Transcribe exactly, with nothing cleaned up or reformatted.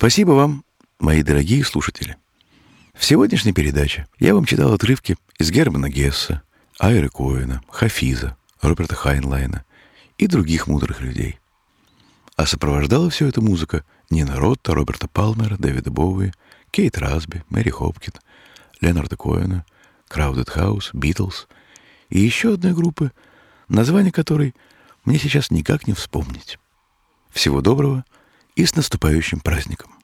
Спасибо вам, мои дорогие слушатели. В сегодняшней передаче я вам читал отрывки из Германа Гесса, Айры Коэна, Хафиза, Роберта Хайнлайна и других мудрых людей. А сопровождала все это музыка Нина Ротта, Роберта Палмера, Дэвида Боуи, Кейт Расби, Мэри Хопкин, Леонарда Коэна, Краудед Хаус, Битлз и еще одной группы, название которой мне сейчас никак не вспомнить. Всего доброго и с наступающим праздником!